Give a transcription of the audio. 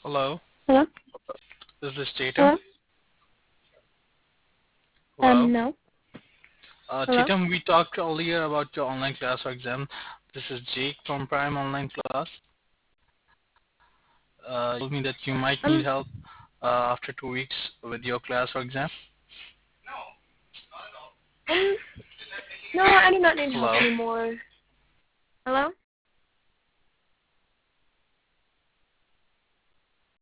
Hello, Hello? is this Tatum? Hello? Hello. No. Hello? Tatum, we talked earlier about your online class or exam. This is Jake from Prime Online Class. You told me that you might need Um, help after 2 weeks with your class or exam. um, no, I do not need help Hello. anymore. Hello?